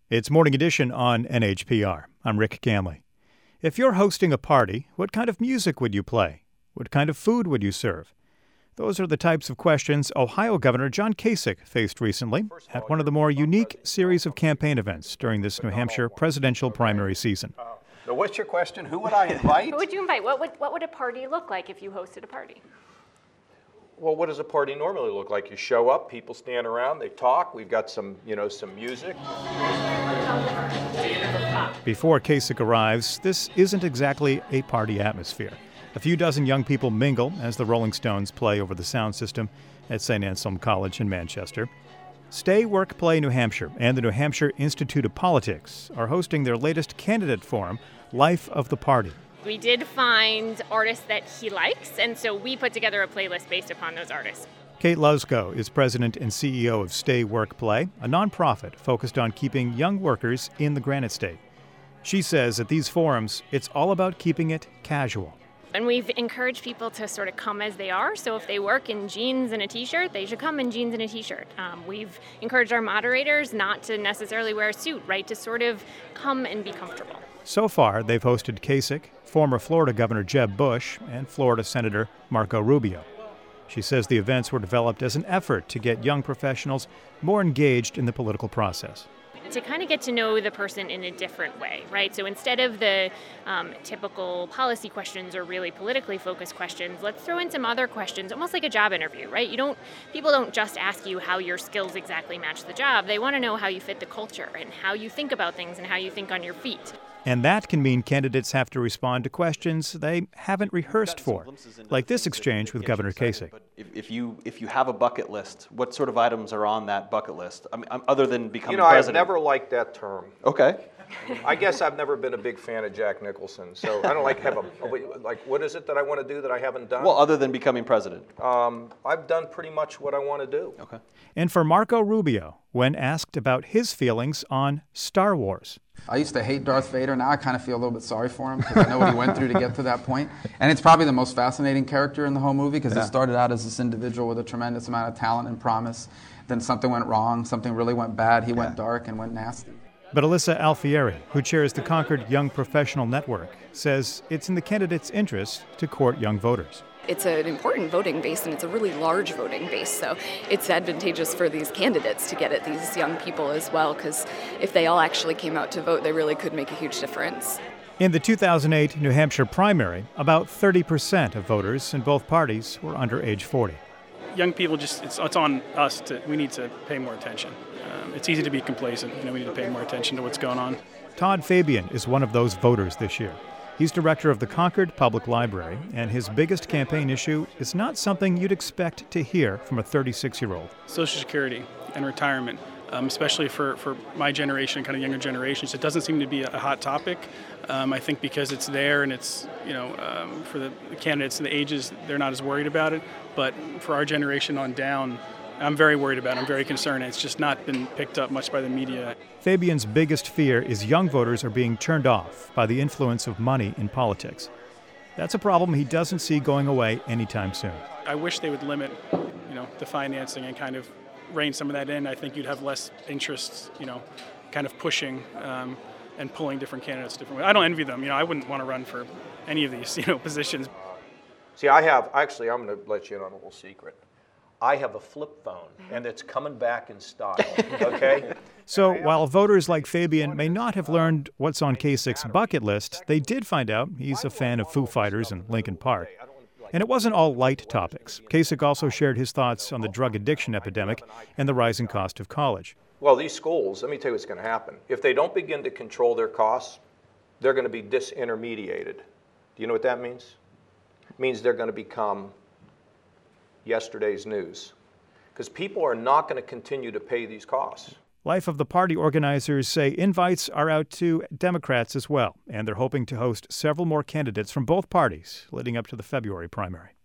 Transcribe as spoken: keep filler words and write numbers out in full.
It's Morning Edition on N H P R. I'm Rick Gamley. If you're hosting a party, what kind of music would you play? What kind of food would you serve? Those are the types of questions Ohio Governor John Kasich faced recently at one of the more unique series of campaign events during this New Hampshire presidential primary season. Now, what's your question? Who would I invite? Who would you invite? What would what would a party look like if you hosted a party? Well, what does a party normally look like? You show up, people stand around, they talk. We've got some, you know, some music. Before Kasich arrives, this isn't exactly a party atmosphere. A few dozen young people mingle as the Rolling Stones play over the sound system at Saint Anselm College in Manchester. Stay, Work, Play New Hampshire and the New Hampshire Institute of Politics are hosting their latest candidate forum, Life of the Party. We did find artists that he likes, and so we put together a playlist based upon those artists. Kate Luzko is president and C E O of Stay, Work, Play, a nonprofit focused on keeping young workers in the Granite State. She says at these forums, it's all about keeping it casual. And we've encouraged people to sort of come as they are. So if they work in jeans and a T-shirt, they should come in jeans and a T-shirt. Um, we've encouraged our moderators not to necessarily wear a suit, right, to sort of come and be comfortable. So far, they've hosted Kasich, former Florida Governor Jeb Bush, and Florida Senator Marco Rubio. She says the events were developed as an effort to get young professionals more engaged in the political process. To kind of get to know the person in a different way, right? So instead of the um, typical policy questions or really politically focused questions, let's throw in some other questions, almost like a job interview, right? You don't, people don't just ask you how your skills exactly match the job. They want to know how you fit the culture and how you think about things and how you think on your feet. And that can mean candidates have to respond to questions they haven't rehearsed for, like this exchange with Governor Kasich. If, if you if you have a bucket list, what sort of items are on that bucket list? I mean, other than becoming You know, president? I've never liked that term. Okay. I guess I've never been a big fan of Jack Nicholson, so I don't like have a like. What is it that I want to do that I haven't done? Well, other than becoming president. Um, I've done pretty much what I want to do. Okay. And for Marco Rubio, when asked about his feelings on Star Wars. I used to hate Darth Vader. Now I kind of feel a little bit sorry for him because I know what he went through to get to that point. And it's probably the most fascinating character in the whole movie because yeah. he started out as this individual with a tremendous amount of talent and promise. Then something went wrong, something really went bad. He yeah. went dark and went nasty. But Alyssa Alfieri, who chairs the Concord Young Professional Network, says it's in the candidates' interest to court young voters. It's an important voting base, and it's a really large voting base, so it's advantageous for these candidates to get at these young people as well, because if they all actually came out to vote, they really could make a huge difference. In the two thousand eight New Hampshire primary, about thirty percent of voters in both parties were under age forty. Young people, just it's, it's on us to, we need to pay more attention. Um, it's easy to be complacent, you know, we need to pay more attention to what's going on. Todd Fabian is one of those voters this year. He's director of the Concord Public Library, and his biggest campaign issue is not something you'd expect to hear from a thirty-six-year-old. Social Security and retirement, um, especially for, for my generation, kind of younger generations, it doesn't seem to be a hot topic. Um, I think because it's there and it's, you know, um, for the, the candidates and the ages, they're not as worried about it. But for our generation on down, I'm very worried about it. I'm very concerned. It's just not been picked up much by the media. Fabian's biggest fear is young voters are being turned off by the influence of money in politics. That's a problem he doesn't see going away anytime soon. I wish they would limit, you know, the financing and kind of rein some of that in. I think you'd have less interest, you know, kind of pushing um, and pulling different candidates different ways. I don't envy them. You know, I wouldn't want to run for any of these, you know, positions. See, I have, actually, I'm going to let you in on a little secret. I have a flip phone, and it's coming back in style, okay? So while voters like Fabian may not have learned what's on Kasich's bucket list, they did find out he's a fan of Foo Fighters and Linkin Park. And it wasn't all light topics. Kasich also shared his thoughts on the drug addiction epidemic and the rising cost of college. Well, these schools, let me tell you what's going to happen. If they don't begin to control their costs, they're going to be disintermediated. Do you know what that means? It means they're going to become yesterday's news, because people are not going to continue to pay these costs. Life of the Party organizers say invites are out to Democrats as well, and they're hoping to host several more candidates from both parties leading up to the February primary.